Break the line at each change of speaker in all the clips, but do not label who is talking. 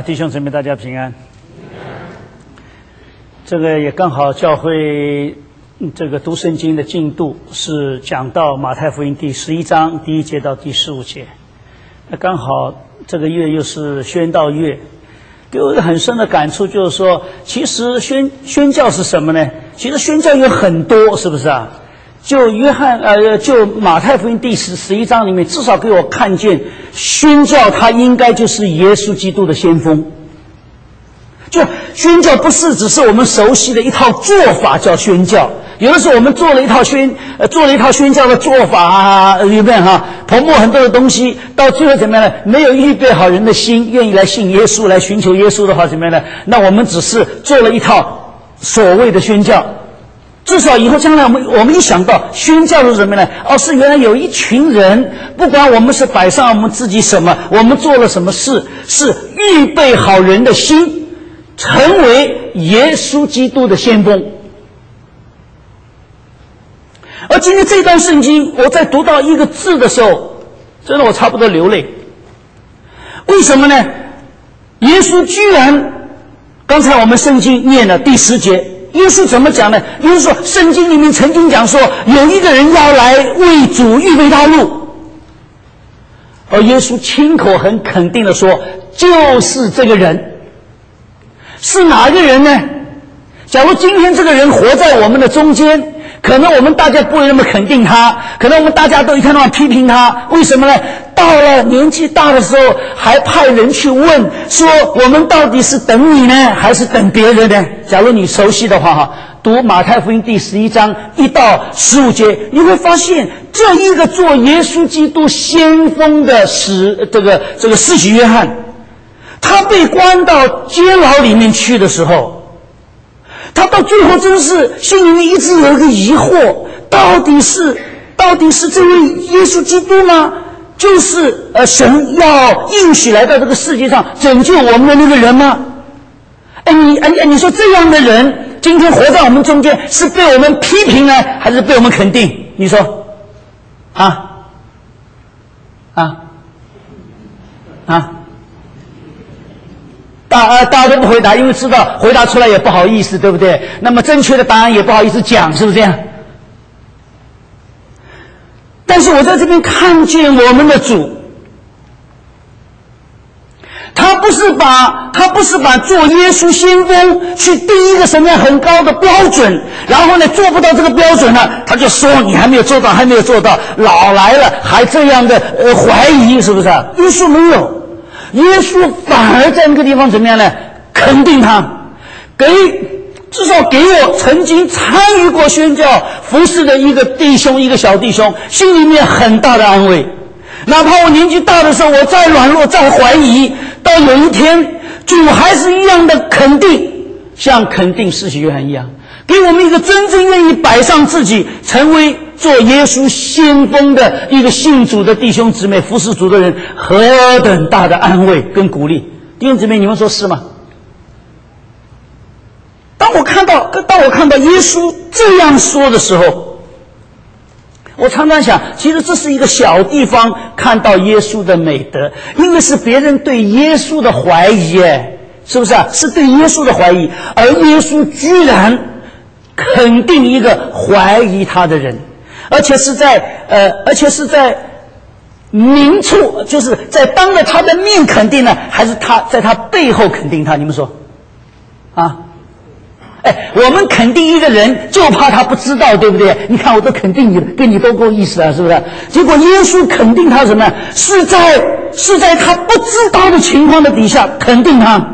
弟兄姊妹，大家平安。这个也刚好教会这个读圣经的进度是讲到马太福音第11章第1节到第15节，那刚好这个月又是宣道月，给我一个很深的感触，就是说，其实宣教是什么呢？其实宣教有很多，是不是啊？就就马太福音第11章里面，至少给我看见宣教，它应该就是耶稣基督的先锋。就宣教不是只是我们熟悉的一套做法叫宣教，有的时候我们做了一套宣教的做法里面泼墨很多的东西，到最后怎么样呢？没有预备好人的心，愿意来信耶稣，来寻求耶稣的话，怎么样呢？那我们只是做了一套所谓的宣教。至少以后将来我们一想到宣教是什么呢？是原来有一群人，不管我们是摆上我们自己什么，我们做了什么事，是预备好人的心，成为耶稣基督的先锋。而今天这段圣经，我在读到一个字的时候，真的我差不多流泪。为什么呢？耶稣居然，刚才我们圣经念了第10节，耶稣怎么讲呢？耶稣说，圣经里面曾经讲说，有一个人要来为主预备道路，而耶稣亲口很肯定的说，就是这个人。是哪个人呢？假如今天这个人活在我们的中间，可能我们大家不会那么肯定他，可能我们大家都一天到晚批评他。为什么呢？到了年纪大的时候，还派人去问说，我们到底是等你呢，还是等别人呢？假如你熟悉的话读马太福音第11章1到15节，你会发现这一个做耶稣基督先锋的这个施洗约翰，他被关到监牢里面去的时候，他到最后真是心里面一直有一个疑惑，到底是这位耶稣基督吗？就是神要应许来到这个世界上拯救我们的那个人吗？你说这样的人今天活在我们中间，是被我们批评呢，还是被我们肯定？你说大家都不回答，因为知道回答出来也不好意思，对不对？那么正确的答案也不好意思讲，是不是这样？但是我在这边看见我们的主，他不是把做耶稣先锋去定一个什么样很高的标准，然后呢做不到这个标准呢，他就说你还没有做到，老来了还这样的怀疑，是不是啊？耶稣没有，耶稣反而在那个地方怎么样呢？肯定他，至少给我曾经参与过宣教服事的一个小弟兄，心里面很大的安慰。哪怕我年纪大的时候，我再软弱再怀疑，到有一天主还是一样的肯定，像肯定施洗约翰一样，给我们一个真正愿意摆上自己成为做耶稣先锋的一个信主的弟兄姊妹，服侍主的人，何等大的安慰跟鼓励。弟兄姊妹，你们说是吗？当我看到耶稣这样说的时候，我常常想，其实这是一个小地方看到耶稣的美德，因为是别人对耶稣的怀疑，是不是啊？是对耶稣的怀疑，而耶稣居然肯定一个怀疑他的人，而且是在明处，就是在当着他的面肯定呢，还是他在他背后肯定他？你们说我们肯定一个人就怕他不知道，对不对？你看我都肯定你了，跟你都够意思啊，是不是？结果耶稣肯定他什么？是在他不知道的情况的底下肯定他。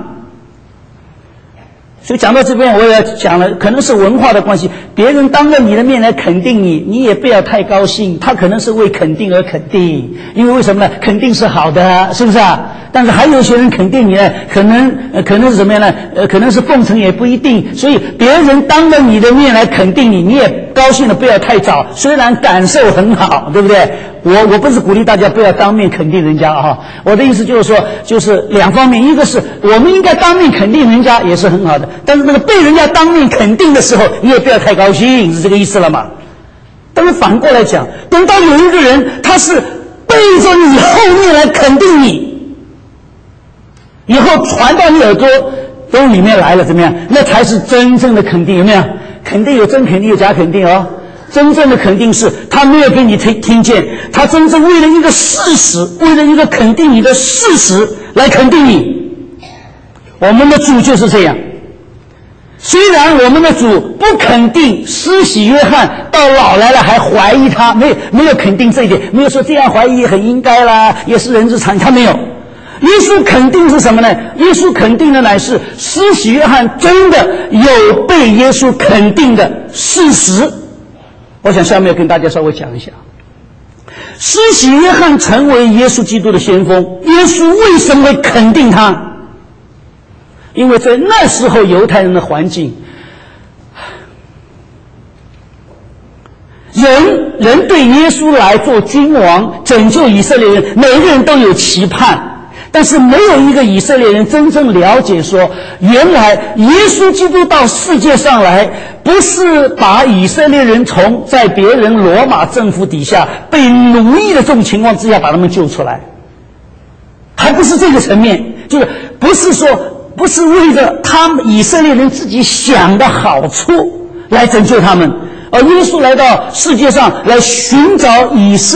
所以讲到这边，我也要讲了，可能是文化的关系，别人当着你的面来肯定你，你也不要太高兴，他可能是为肯定而肯定，因为为什么呢？肯定是好的，是不是啊？但是还有一些人肯定你呢，可能是什么样呢？可能是奉承也不一定，所以别人当着你的面来肯定你，你也高兴的不要太早，虽然感受很好，对不对？我不是鼓励大家不要当面肯定人家我的意思就是说，就是两方面，一个是我们应该当面肯定人家也是很好的，但是那个被人家当面肯定的时候，你也不要太高兴，是这个意思了吗？但是反过来讲，等到有一个人他是背着你后面来肯定你， 以后传到你耳朵都里面来了，怎么样？那才是真正的肯定，有没有？肯定有真肯定有假肯定哦。真正的肯定是他没有给你听见，他真正为了一个事实，为了一个肯定你的事实来肯定你。我们的主就是这样。虽然我们的主不肯定施洗约翰到老来了还怀疑他，没有肯定这一点，没有说这样怀疑很应该啦，也是人之常情，他没有。耶稣肯定是什么呢？耶稣肯定的乃是施洗约翰真的有被耶稣肯定的事实。我想下面要跟大家稍微讲一下，施洗约翰成为耶稣基督的先锋，耶稣为什么会肯定他？因为在那时候犹太人的环境，人对耶稣来做君王拯救以色列人，每个人都有期盼，但是没有一个以色列人真正了解说，原来耶稣基督到世界上来不是把以色列人从在别人罗马政府底下被奴役的这种情况之下把他们救出来，还不是这个层面，就是不是为着他们以色列人自己想的好处来拯救他们，而耶稣来到世界上来寻找以色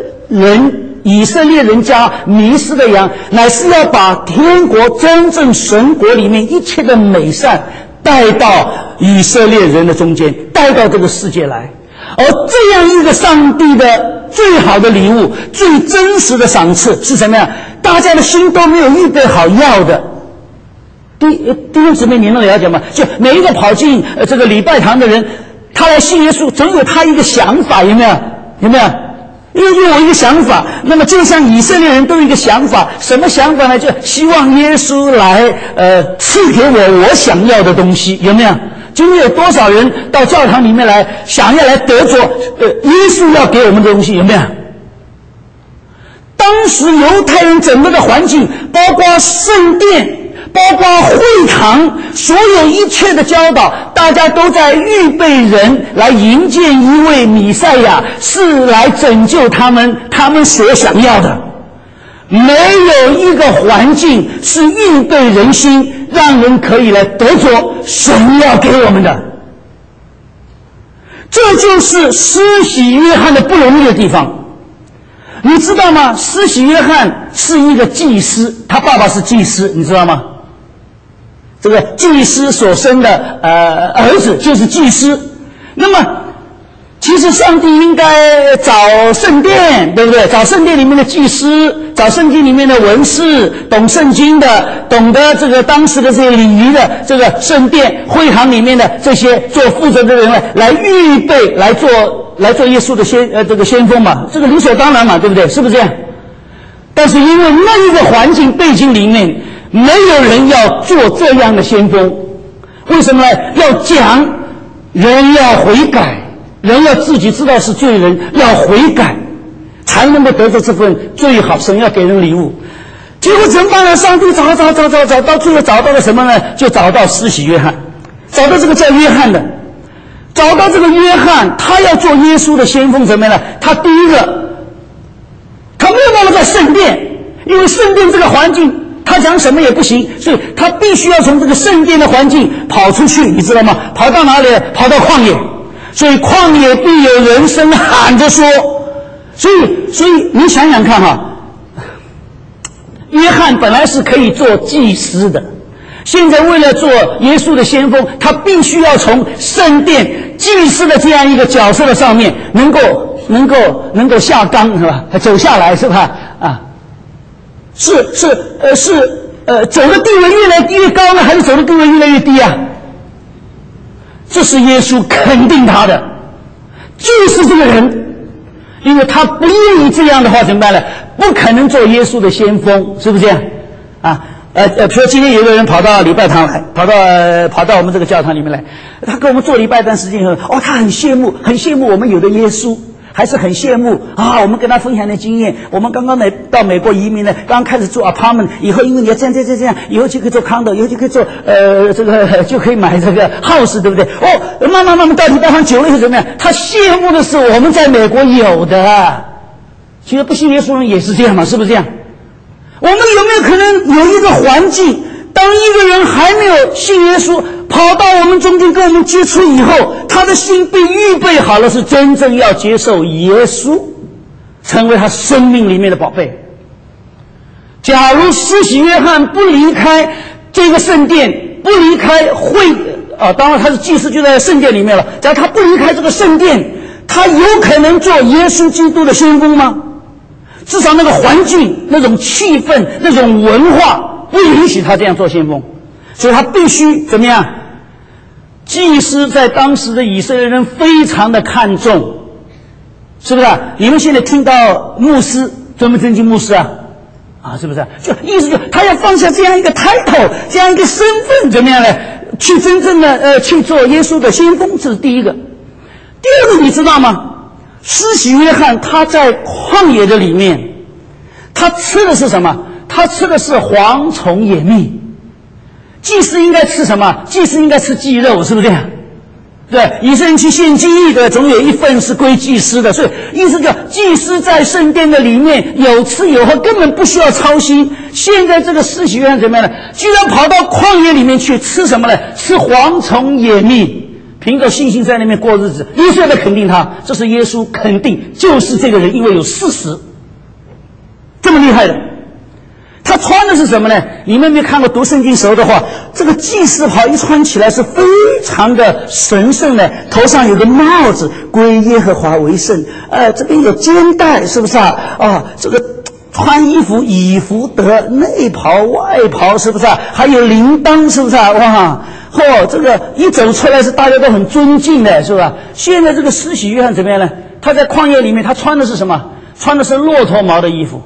列人家迷失的羊，乃是要把天国真正神国里面一切的美善带到以色列人的中间，带到这个世界来。而这样一个上帝的最好的礼物，最真实的赏赐是什么样？大家的心都没有预备好要的。弟兄姊妹，你能了解吗？就每一个跑进这个礼拜堂的人，他来信耶稣，总有他一个想法，有没有？有没有？因为有一个想法，那么就像以色列人都有一个想法，什么想法呢？就希望耶稣来赐给我想要的东西，有没有？今天有多少人到教堂里面来，想要来得着耶稣要给我们的东西，有没有？当时犹太人整个的环境，包括圣殿，包括会堂，所有一切的教导，大家都在预备人来迎接一位弥赛亚，是来拯救他们所想要的。没有一个环境是预备人心，让人可以来得着神要给我们的。这就是施洗约翰的不容易的地方。你知道吗？施洗约翰是一个祭司，他爸爸是祭司，你知道吗？这个祭司所生的儿子就是祭司。那么其实上帝应该找圣殿，对不对？找圣殿里面的祭司，找圣经里面的文士，懂圣经的，懂得这个当时的这些礼仪的，这个圣殿会堂里面的这些做负责的人来预备来做耶稣的这个先锋嘛，这个理所当然嘛，对不对？是不是这样？但是因为那一个环境背景里面，没有人要做这样的先锋。为什么呢？要讲人要悔改，人要自己知道是罪人，要悔改，才能够得到这份最好神要给人礼物。结果怎么办呢？上帝找到最后找到了什么呢？就找到施洗约翰，找到这个叫约翰的，找到这个约翰，他要做耶稣的先锋，怎么样呢？他第一个，他没有办法在圣殿，因为圣殿这个环境他讲什么也不行，所以他必须要从这个圣殿的环境跑出去，你知道吗？跑到哪里？跑到旷野。所以旷野必有人声喊着说，所以你想想看哈，约翰本来是可以做祭司的，现在为了做耶稣的先锋，他必须要从圣殿祭司的这样一个角色的上面能够下岗，是吧？走下来，是吧？啊，走的地位越来越高呢，还是走的地位越来越低啊？这是耶稣肯定他的，就是这个人，因为他不愿意这样的话怎么办呢？不可能做耶稣的先锋，是不是这样？啊，比如说今天有个人跑到礼拜堂来，跑到我们这个教堂里面来，他跟我们做礼拜一段时间以后，他很羡慕我们有的耶稣。还是很羡慕啊！我们跟他分享的经验，我们刚刚到美国移民呢，刚开始做 apartment， 以后因为你要这样，以后就可以做 condo， 以后就可以做这个就可以买这个 house， 对不对？慢慢到礼拜堂久了以后怎么样？他羡慕的是我们在美国有的。其实不信耶稣人也是这样嘛，是不是这样？ 我们有没有可能有一个环境，当一个人还没有信耶稣，跑到我们中间跟我们接触以后，他的心被预备好了，是真正要接受耶稣，成为他生命里面的宝贝。假如施洗约翰不离开这个圣殿，不离开当然他是祭司就在圣殿里面了，假如他不离开这个圣殿，他有可能做耶稣基督的先锋吗？至少那个环境、那种气氛、那种文化不允许他这样做先锋，所以他必须怎么样？祭司在当时的以色列人非常的看重，是不是？你们现在听到牧师尊不尊敬牧师啊？是不是？就意思就他要放下这样一个 title， 这样一个身份，怎么样呢？去真正的去做耶稣的先锋，这是第一个。第二个你知道吗？施洗约翰他在旷野的里面，他吃的是什么？他吃的是蝗虫野蜜。祭司应该吃什么？祭司应该吃祭肉，是不是这样？对，以色列人去献祭役的，总有一份是归祭司的，所以意思叫祭司在圣殿的里面有吃有喝，根本不需要操心。现在这个施洗约翰怎么样呢？居然跑到旷野里面去吃什么呢？吃蝗虫野蜜。凭着信心在那边过日子，耶稣在肯定他，这是耶稣肯定就是这个人，因为有事实，这么厉害的。他穿的是什么呢？你们没看过读圣经时候的话，这个祭司袍一穿起来是非常的神圣的，头上有个帽子，归耶和华为圣，这边有肩带，是不是啊？这个穿衣服以弗得，内袍外袍，是不是还有铃铛，是不是哇？这个一走出来是大家都很尊敬的，是吧？现在这个施洗约翰怎么样呢？他在旷野里面，他穿的是什么？穿的是骆驼毛的衣服。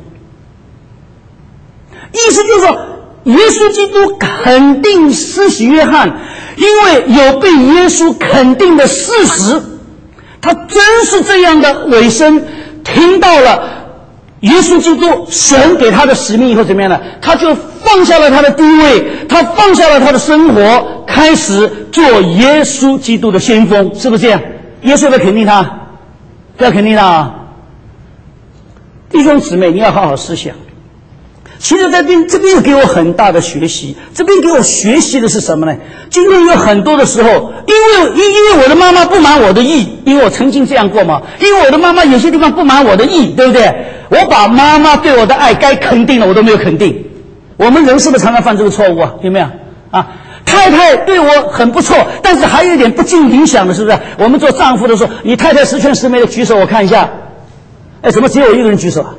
意思就是说，耶稣基督肯定施洗约翰，因为有被耶稣肯定的事实，他真是这样的委身，听到了耶稣基督神给他的使命以后怎么样呢？他就放下了他的地位，他放下了他的生活，开始做耶稣基督的先锋，是不是这样？耶稣要肯定他，不要肯定他啊！弟兄姊妹，你要好好思想。其实这边有给我很大的学习，这边给我学习的是什么呢？今天有很多的时候，因为我的妈妈不满我的意，因为我曾经这样过嘛，因为我的妈妈有些地方不满我的意，对不对？我把妈妈对我的爱该肯定的我都没有肯定。我们人是不是常常犯这个错误啊？有没有啊？太太对我很不错，但是还有一点不尽理想的，是不是？我们做丈夫的时候，你太太十全十美的举手我看一下，怎么只有我一个人举手啊？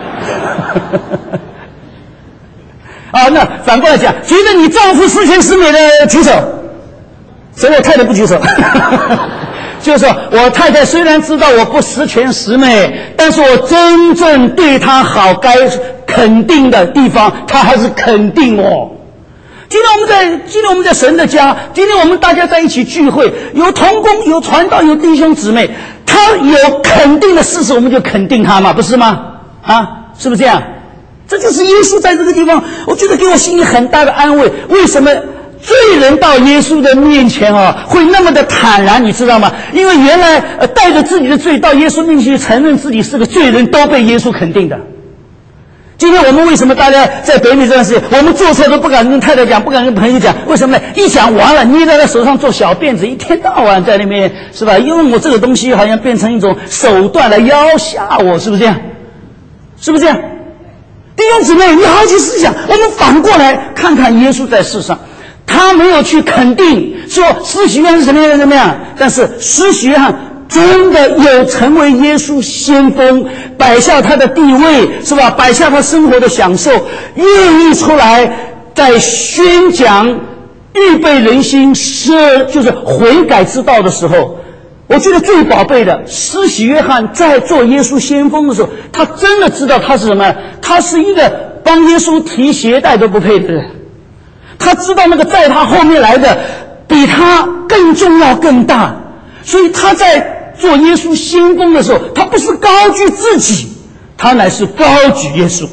那反过来讲，觉得你丈夫十全十美的举手，所以我太太不举手。就是说我太太虽然知道我不十全十美，但是我真正对她好，该肯定的地方，她还是肯定我。今天我们在神的家，今天我们大家在一起聚会，有同工，有传道，有弟兄姊妹，他有肯定的事实，我们就肯定他嘛，不是吗？是不是这样？这就是耶稣在这个地方，我觉得给我心里很大的安慰。为什么罪人到耶稣的面前会那么的坦然，你知道吗？因为原来带着自己的罪到耶稣面前去承认自己是个罪人，都被耶稣肯定的。今天我们为什么大家在北美这段时间，我们做错都不敢跟太太讲，不敢跟朋友讲，为什么呢？一讲完了，捏在他手上做小辫子，一天到晚在那边，是吧？用我这个东西好像变成一种手段来要挟我，是不是这样？是不是这样？弟兄姊妹，你好好去思想，我们反过来看看耶稣在世上，他没有去肯定说施洗约翰是什么样，但是施洗约翰真的有成为耶稣先锋，摆下他的地位，是吧？摆下他生活的享受，愿意出来在宣讲预备人心就是悔改之道的时候，我觉得最宝贝的施洗约翰在做耶稣先锋的时候，他真的知道他是什么？他是一个帮耶稣提鞋带都不配的人，他知道那个在他后面来的比他更重要更大，所以他在做耶稣先锋的时候，他不是高举自己，他乃是高举耶稣。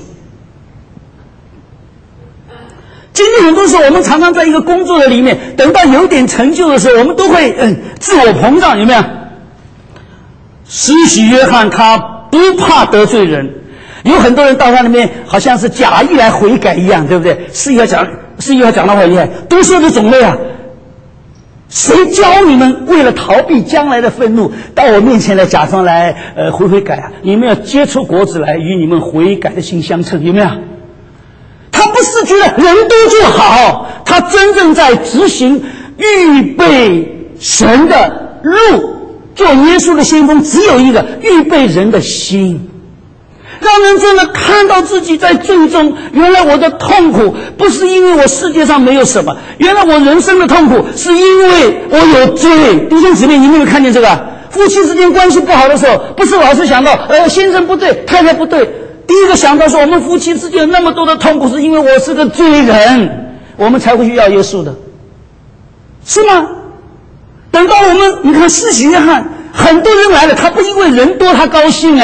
今天很多时候我们常常在一个工作的里面，等到有点成就的时候，我们都会自我膨胀，有没有？施洗约翰他不怕得罪人， 有很多人到他那边好像是假意来悔改一样，对不对？是要讲的很厉害，都说的种类啊。谁教你们为了逃避将来的愤怒，到我面前来假装来悔改啊？你们要结出果子来，与你们悔改的心相称，有没有？他不是觉得人多就好，他真正在执行预备神的路。做耶稣的先锋只有一个，预备人的心，让人真的看到自己在罪中，原来我的痛苦不是因为我世界上没有什么，原来我人生的痛苦是因为我有罪。弟兄姊妹，你们有没有看见这个？夫妻之间关系不好的时候，不是老是想到先生不对，太太不对，第一个想到说我们夫妻之间有那么多的痛苦是因为我是个罪人，我们才会去要耶稣的，是吗？等到我们，你看施洗约翰，很多人来了，他不因为人多他高兴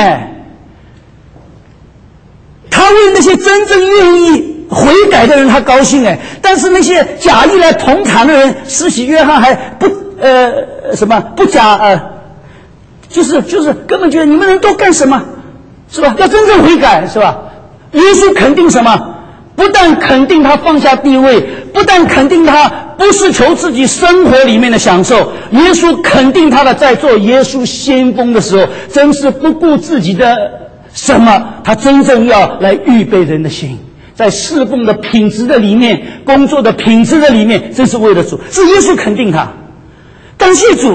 他为那些真正愿意悔改的人他高兴但是那些假意来捧场的人，施洗约翰还不就是根本觉得你们人都干什么，是吧？要真正悔改，是吧？耶稣肯定什么？不但肯定他放下地位，不但肯定他不是求自己生活里面的享受，耶稣肯定他的在做耶稣先锋的时候，真是不顾自己的什么，他真正要来预备人的心，在侍奉的品质的里面，工作的品质的里面，真是为了主，是耶稣肯定他。感谢主，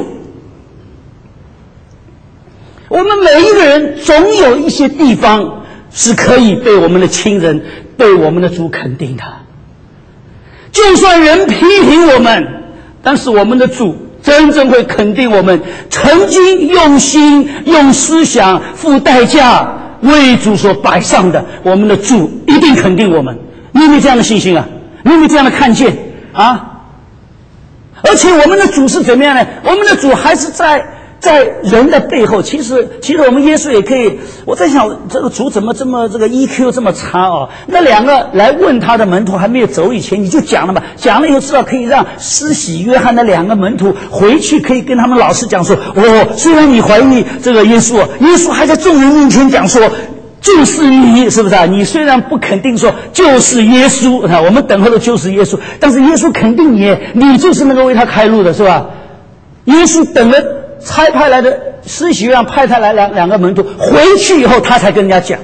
我们每一个人总有一些地方是可以被我们的亲人，被我们的主肯定的。就算人批评我们，但是我们的主真正会肯定我们曾经用心用思想付代价为主所摆上的，我们的主一定肯定我们。你有没有这样的信心啊？你有没有这样的看见啊？而且我们的主是怎么样呢？我们的主还是在人的背后，其实我们耶稣也可以。我在想，这个主怎么这么这个 EQ 这么差哦？那两个来问他的门徒还没有走以前，你就讲了嘛，讲了以后至少可以让施洗约翰的两个门徒回去可以跟他们老师讲说，虽然你怀疑这个耶稣，耶稣还在众人面前讲说，就是你，是不是啊？你虽然不肯定说就是耶稣啊，我们等候的就是耶稣，但是耶稣肯定你就是那个为他开路的，是吧？耶稣等了差派来的施洗约翰派他来两个门徒回去以后，他才跟人家讲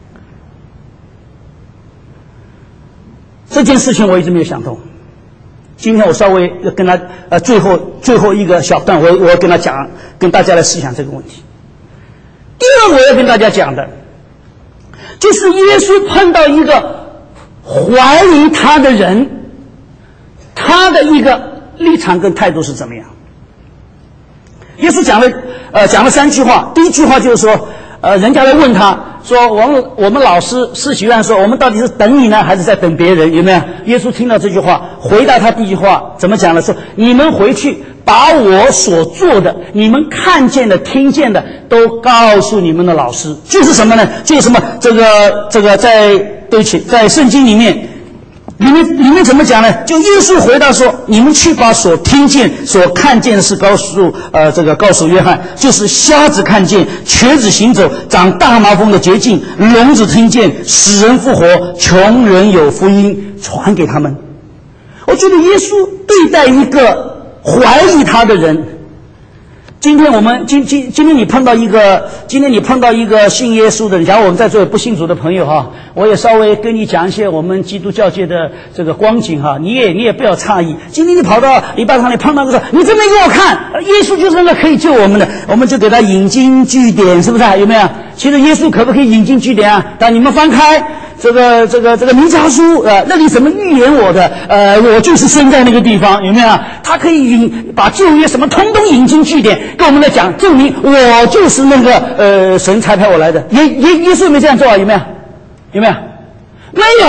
这件事情。我一直没有想通，今天我稍微要跟他最后一个小段，我要跟他讲，跟大家来思想这个问题。第二，我要跟大家讲的就是耶稣碰到一个怀疑他的人，他的一个立场跟态度是怎么样。耶稣讲了三句话。第一句话就是说，人家来问他说，我们老师施洗约翰说，我们到底是等你呢，还是在等别人？有没有？耶稣听到这句话，回答他第一句话怎么讲呢？说你们回去把我所做的，你们看见的、听见的，都告诉你们的老师。就是什么呢？就是什么？这个在圣经里面怎么讲呢？就耶稣回答说，你们去把所听见所看见的事告诉约翰，就是瞎子看见，瘸子行走，长大麻风的洁净，聋子听见，死人复活，穷人有福音传给他们。我觉得耶稣对待一个怀疑他的人，今天你碰到一个信耶稣的人，假如我们在座有不信主的朋友哈，我也稍微跟你讲一些我们基督教界的这个光景哈，你也不要诧异。今天你跑到礼拜堂里碰到个说，你真没给我看，耶稣就是那个可以救我们的，我们就给他引经据典，是不是？有没有？其实耶稣可不可以引经据典啊？当你们翻开这个弥迦书，那里怎么预言我的？我就是生在那个地方，有没有？他可以把旧约什么通通引经据典跟我们来讲，证明我就是那个神差派我来的。耶稣有没有这样做啊？有没有？没有。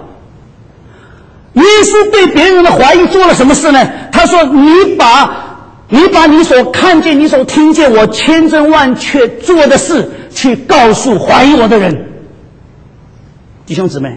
耶稣对别人的怀疑做了什么事呢？他说：你把你所看见、你所听见我千真万确做的事，去告诉怀疑我的人。弟兄姊妹，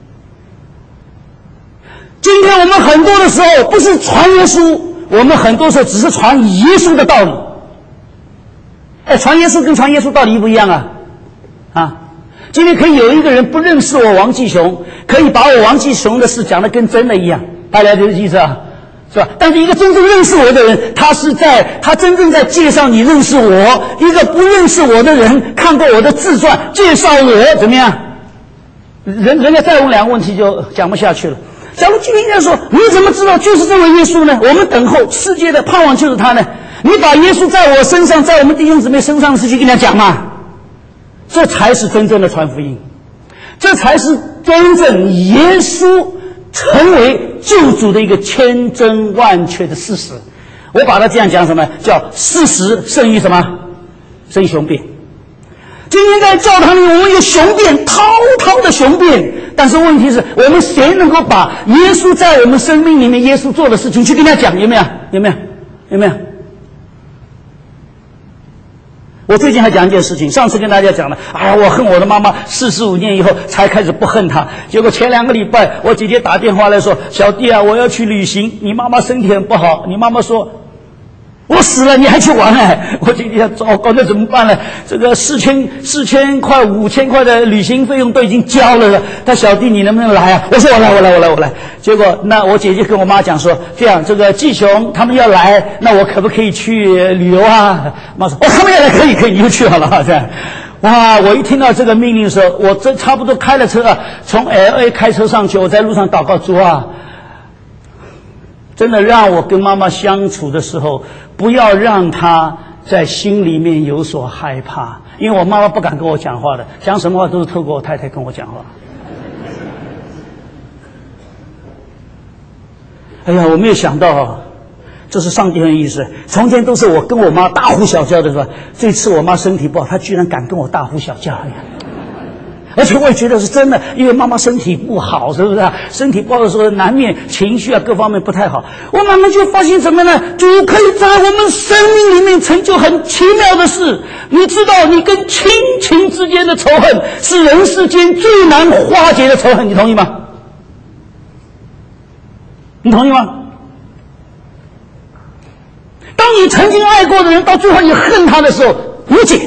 今天我们很多的时候不是传耶稣，我们很多时候只是传耶稣的道理。传耶稣跟传耶稣道理一不一样啊？ 今天可以有一个人不认识我王继雄，可以把我王继雄的事讲得跟真的一样，大家了解意思啊？是吧？但是一个真正认识我的人，他真正在介绍你认识我；一个不认识我的人，看过我的自传，介绍我怎么样？人家再问两个问题就讲不下去了。假如今天人家说你怎么知道就是这位耶稣呢？我们等候世界的盼望就是他呢？你把耶稣在我身上，在我们弟兄姊妹身上的事情跟他讲嘛，这才是真正的传福音，这才是真正耶稣成为救主的一个千真万确的事实。我把它这样讲，什么叫事实胜于什么？胜于雄辩。今天在教堂里我们有雄辩，滔滔的雄辩，但是问题是我们谁能够把耶稣在我们生命里面耶稣做的事情去跟他讲？有没有？有没有？有没有？我最近还讲一件事情，上次跟大家讲了，我恨我的妈妈45年以后才开始不恨她，结果前2个礼拜我姐姐打电话来说，小弟啊，我要去旅行，你妈妈身体很不好，你妈妈说我死了你还去玩我姐姐糟糕，那怎么办呢？这个4000块5000块的旅行费用都已经交了，他小弟你能不能来啊？我说我来。结果那我姐姐跟我妈讲说，这样这个继雄他们要来，那我可不可以去旅游啊？妈说他们要来可以，你就去好了这样。哇！我一听到这个命令的时候，我这差不多开了车从 LA 开车上去，我在路上祷告，主啊，真的让我跟妈妈相处的时候，不要让她在心里面有所害怕，因为我妈妈不敢跟我讲话的，讲什么话都是透过我太太跟我讲话。哎呀，我没有想到这是上帝很有意思。从前都是我跟我妈大呼小叫的是吧？这次我妈身体不好，她居然敢跟我大呼小叫。而且我也觉得是真的，因为妈妈身体不好，是不是身体不好的时候难免情绪各方面不太好。我慢慢就发现什么呢？主可以在我们生命里面成就很奇妙的事。你知道，你跟亲情之间的仇恨是人世间最难化解的仇恨，你同意吗？你同意吗？当你曾经爱过的人，到最后你恨他的时候，无解。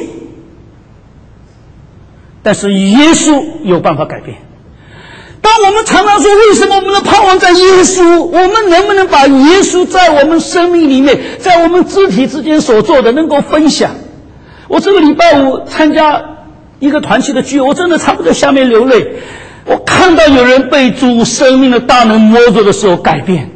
但是耶稣有办法改变。当我们常常说为什么我们的盼望在耶稣，我们能不能把耶稣在我们生命里面，在我们肢体之间所做的能够分享？我这个礼拜5参加一个团契的聚会，我真的差不多下面流泪。我看到有人被主生命的大能摸着的时候改变，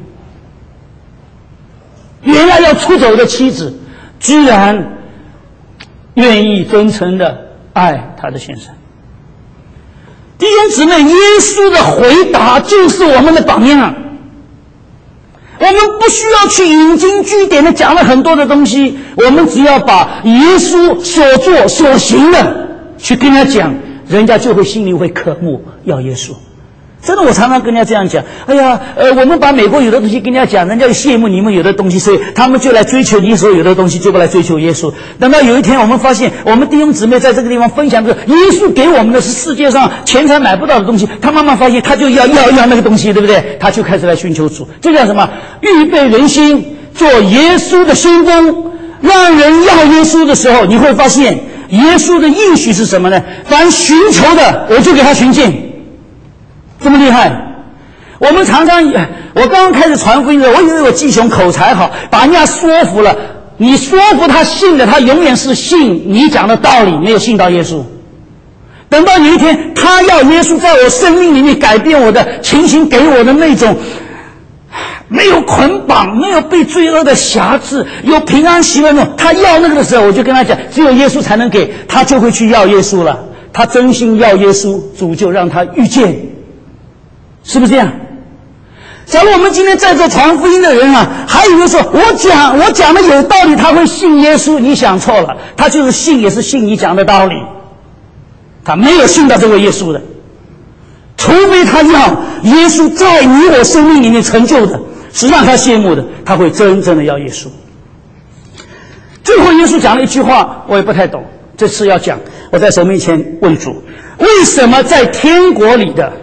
原来要出走的妻子居然愿意真诚的爱他的先生。弟兄姊妹，耶稣的回答就是我们的榜样。我们不需要去引经据典的讲了很多的东西，我们只要把耶稣所做所行的去跟他讲，人家就会心里会渴慕要耶稣。真的，我常常跟人家这样讲，哎呀，我们把美国有的东西跟人家讲，人家就羡慕你们有的东西，所以他们就来追求你所有的东西，就不来追求耶稣。等到有一天我们发现，我们弟兄姊妹在这个地方分享的耶稣给我们的是世界上钱财买不到的东西，他慢慢发现他就要那个东西，对不对？他就开始来寻求主。这叫什么？预备人心，做耶稣的先锋。让人要耶稣的时候，你会发现耶稣的应许是什么呢？凡寻求的，我就给他寻见。这么厉害！我们常常，我刚刚开始传福音的时候，我以为我继雄口才好，把人家说服了。你说服他信的，他永远是信你讲的道理，没有信到耶稣。等到有一天，他要耶稣在我生命里面改变我的情形，给我的那种没有捆绑、没有被罪恶的辖制、有平安喜乐那种，他要那个的时候，我就跟他讲，只有耶稣才能给，他就会去要耶稣了。他真心要耶稣，主就让他遇见。是不是这样？假如我们今天在座传福音的人还以为说我讲的有道理，他会信耶稣，你想错了，他就是信，也是信你讲的道理，他没有信到这位耶稣的，除非他要耶稣在你我生命里面成就的，是让他羡慕的，他会真正的要耶稣。最后耶稣讲了一句话，我也不太懂，这次要讲，我在神面前问主，为什么在天国里的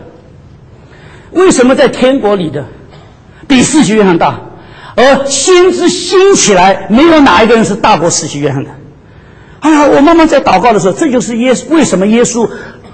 比施洗约翰大，而先知兴起来没有哪一个人是大过施洗约翰的？哎呀，我慢慢在祷告的时候，这就是为什么耶稣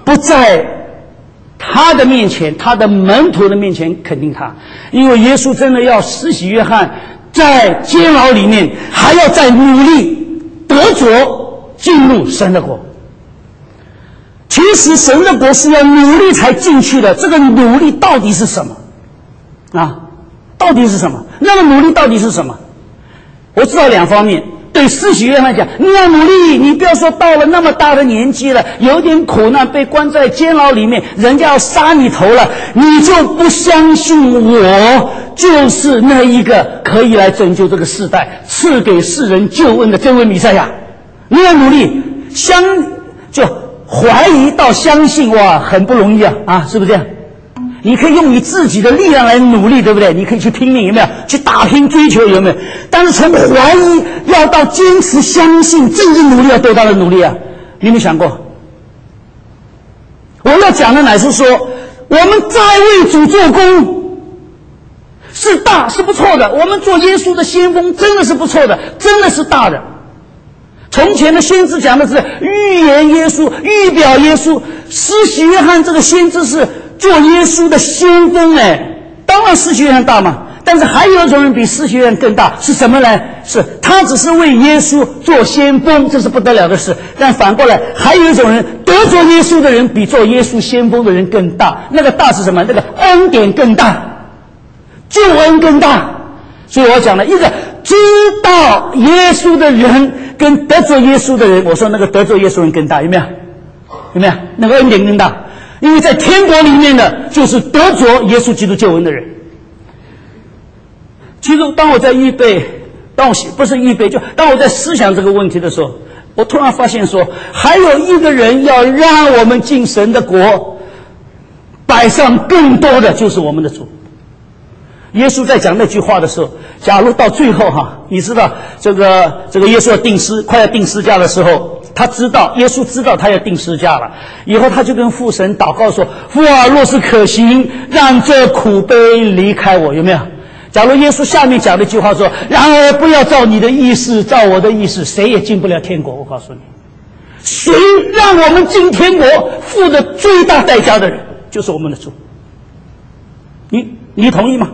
不在他的面前，他的门徒的面前肯定他，因为耶稣真的要施洗约翰在监牢里面还要再努力得着进入神的国。其实神的国是要努力才进去的，这个努力到底是什么啊？到底是什么？那个努力到底是什么？我知道两方面。对施洗约翰讲，你要努力，你不要说到了那么大的年纪了，有点苦难，被关在监牢里面，人家要杀你头了，你就不相信我就是那一个可以来拯救这个世代，赐给世人救恩的这位弥赛亚。你要努力，就怀疑到相信，哇，很不容易啊，是不是这样？你可以用你自己的力量来努力，对不对？你可以去拼命，有没有？去打拼追求，有没有？但是从怀疑要到坚持相信，这个努力要多大的努力啊？你有没有想过？我要讲的乃是说，我们在为主做工是大，是不错的。我们做耶稣的先锋真的是不错的，真的是大的。从前的先知讲的是预言耶稣，预表耶稣。施洗约翰这个先知是做耶稣的先锋，当然施洗约翰大嘛，但是还有一种人比施洗约翰更大，是什么呢？是他只是为耶稣做先锋，这是不得了的事。但反过来还有一种人，得着耶稣的人比做耶稣先锋的人更大。那个大是什么？那个恩典更大，救恩更大。所以我讲了一个知道耶稣的人跟得着耶稣的人，我说那个得着耶稣人更大，有没有？有没有？那个恩典更大，因为在天国里面的就是得着耶稣基督救恩的人。其实当我在预备，当我在思想这个问题的时候，我突然发现说，还有一个人要让我们进神的国，摆上更多的就是我们的主。耶稣在讲那句话的时候，假如到最后你知道这个耶稣要快要定十架的时候，耶稣知道他要定十架了，以后他就跟父神祷告说：“父啊，若是可行，让这苦杯离开我。”有没有？假如耶稣下面讲的一句话说：“然而不要照你的意思，照我的意思，谁也进不了天国。”我告诉你，谁让我们进天国付的最大代价的人，就是我们的主。你同意吗？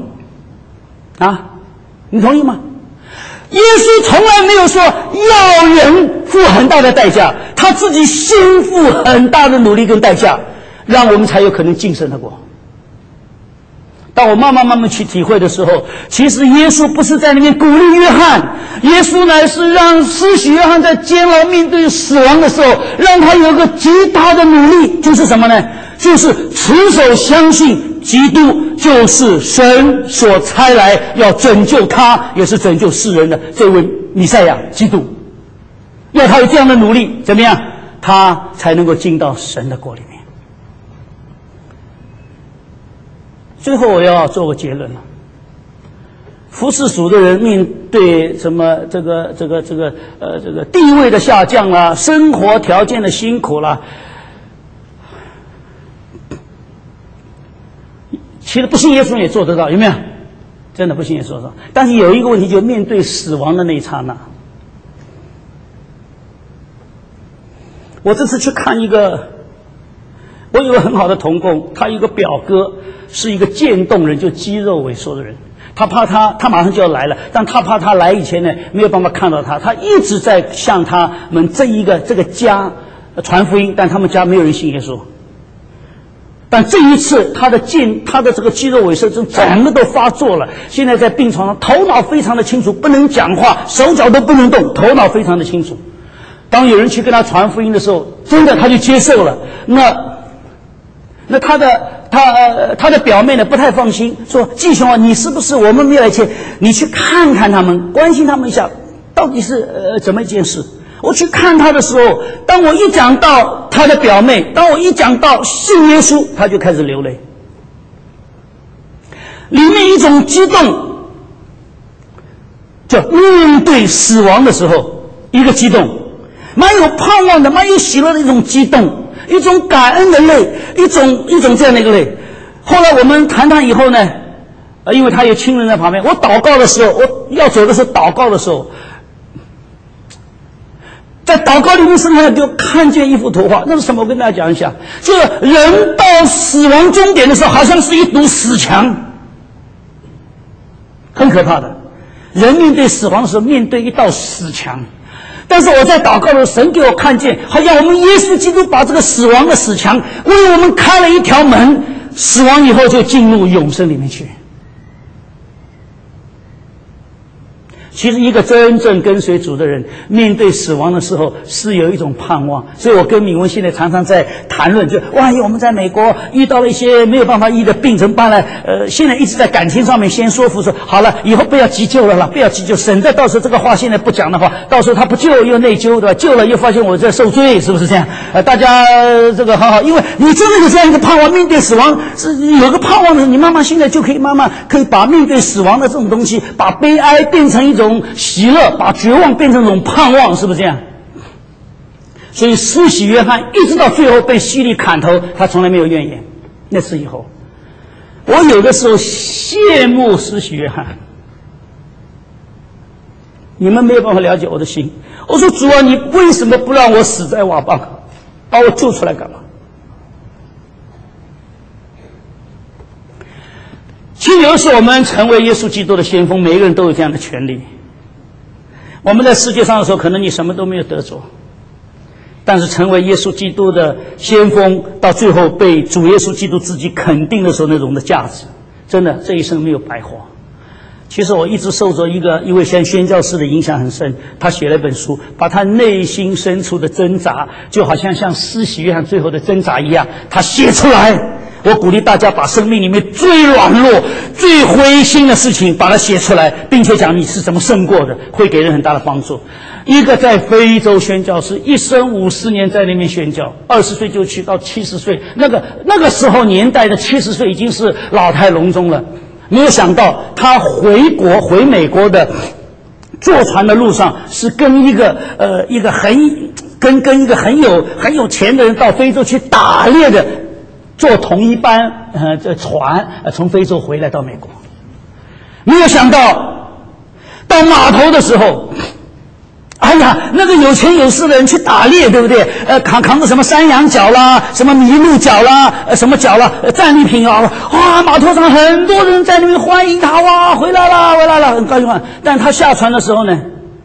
你同意吗？耶稣从来没有说要人付很大的代价，他自己先付很大的努力跟代价，让我们才有可能进神的国。当我慢慢去体会的时候，其实耶稣不是在那边鼓励约翰，耶稣乃是让施洗约翰在监牢面对死亡的时候，让他有个极大的努力，就是什么呢？就是持守相信基督就是神所差来要拯救他，也是拯救世人的这位弥赛亚基督。要他有这样的努力，怎么样？他才能够进到神的国里面。最后我要做个结论了。服侍主的人面对什么这个地位的下降啦，生活条件的辛苦啦，其实不信耶稣也做得到，有没有？真的不信耶稣做得到。但是有一个问题，就面对死亡的那一刹那。我这次去看我有个很好的同工，他一个表哥是一个渐冻人，就肌肉萎缩的人。他怕他马上就要来了，但他怕他来以前呢没有办法看到他，他一直在向他们这个家传福音，但他们家没有人信耶稣。但这一次他的这个肌肉萎缩症整个都发作了，现在在病床上，头脑非常的清楚，不能讲话，手脚都不能动，头脑非常的清楚。当有人去跟他传福音的时候，真的他就接受了。那他的表妹呢不太放心，说：“季兄啊，你是不是我们没有来前，你去看看他们，关心他们一下，到底是怎么一件事？”我去看他的时候，当我一讲到他的表妹，当我一讲到信耶稣，他就开始流泪，里面一种激动，就面对死亡的时候一个激动，蛮有盼望的，蛮有喜乐的一种激动，一种感恩的泪，一种这样的一个泪。后来我们谈以后呢，因为他有亲人在旁边，我祷告的时候，我要走的时候祷告的时候， 在祷告里面，圣经就看见一幅图画，那是什么？我跟大家讲一下，就是人到死亡终点的时候，好像是一堵死墙，很可怕的。人面对死亡的时候，面对一道死墙。但是我在祷告的时候，神给我看见，好像我们耶稣基督把这个死亡的死墙为我们开了一条门，死亡以后就进入永生里面去。其实一个真正跟随主的人，面对死亡的时候是有一种盼望。所以我跟敏文现在常常在谈论，就万一我们在美国遇到了一些没有办法医的病怎么办呢？现在一直在感情上面先说服说，好了，以后不要急救了啦，不要急救，省得到时候这个话现在不讲的话，到时候他不救又内疚，对吧？救了又发现我在受罪，是不是这样？大家这个很好，因为你真的有这样一个盼望，面对死亡是有个盼望的，你慢慢现在就可以慢慢可以把面对死亡的这种东西，把悲哀变成一种喜乐，把绝望变成一种盼望，是不是这样？所以施洗约翰一直到最后被希律砍头，他从来没有怨言。那次以后，我有的时候羡慕施洗约翰，你们没有办法了解我的心。我说主啊，你为什么不让我死在瓦邦，把我救出来干嘛？其实有的时候我们成为耶稣基督的先锋，每一个人都有这样的权利。我们在世界上的时候，可能你什么都没有得着，但是成为耶稣基督的先锋，到最后被主耶稣基督自己肯定的时候，那种的价值，真的这一生没有白活。其实我一直受着一位宣教士的影响很深，他写了一本书，把他内心深处的挣扎，就好像施洗约翰最后的挣扎一样，他写出来。我鼓励大家把生命里面最软弱、最灰心的事情把它写出来，并且讲你是怎么胜过的，会给人很大的帮助。一个在非洲宣教士，一生50年在那边宣教，20岁就去到70岁，那个时候年代的70岁已经是老态龙钟了。没有想到他回美国的坐船的路上，是跟一个很有钱的人到非洲去打猎的。坐同一班这船从非洲回来到美国，没有想到到码头的时候，哎呀，那个有钱有势的人去打猎，对不对？扛着什么山羊角啦，什么麋鹿角啦，什么角啦，战利品啊！哇，码头上很多人在那边欢迎他，哇，回来了，很高兴啊！但他下船的时候呢，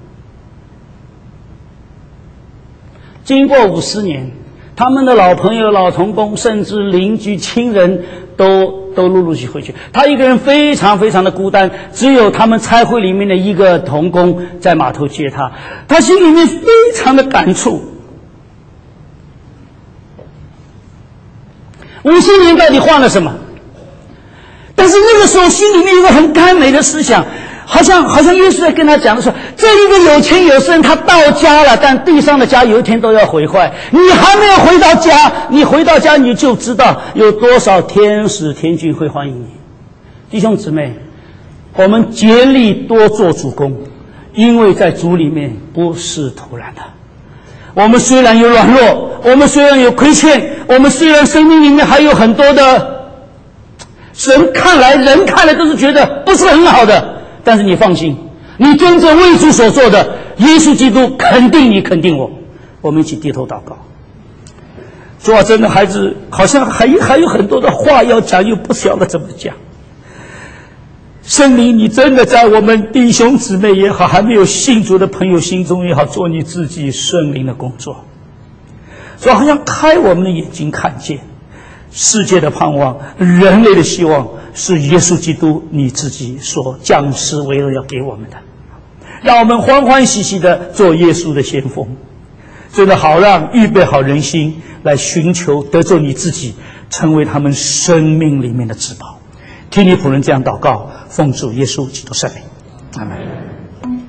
经过50年。他们的老朋友、老同工，甚至邻居、亲人都陆续回去。他一个人非常非常的孤单，只有他们差会里面的一个同工在码头接他。他心里面非常的感触。50年到底换了什么？但是那个时候心里面有个很甘美的思想。好像耶稣在跟他讲的说，这一个有钱有势人他到家了，但地上的家有一天都要毁坏。你还没有回到家，你回到家你就知道有多少天使天君会欢迎你。弟兄姊妹，我们竭力多做主工，因为在主里面不是突然的。我们虽然有软弱，我们虽然有亏欠，我们虽然生命里面还有很多的人看来都是觉得不是很好的，但是你放心，你真正为主所做的，耶稣基督肯定你，肯定我。我们一起低头祷告。主啊，真的孩子好像还有很多的话要讲，又不晓得怎么讲。圣灵，你真的在我们弟兄姊妹也好，还没有信主的朋友心中也好，做你自己圣灵的工作。所以好像开我们的眼睛，看见世界的盼望，人类的希望是耶稣基督你自己所降世为人要给我们的。让我们欢欢喜喜的做耶稣的先锋，真的好让预备好人心来寻求得着你自己，成为他们生命里面的至宝。听你仆人这样祷告，奉主耶稣基督圣名，阿们。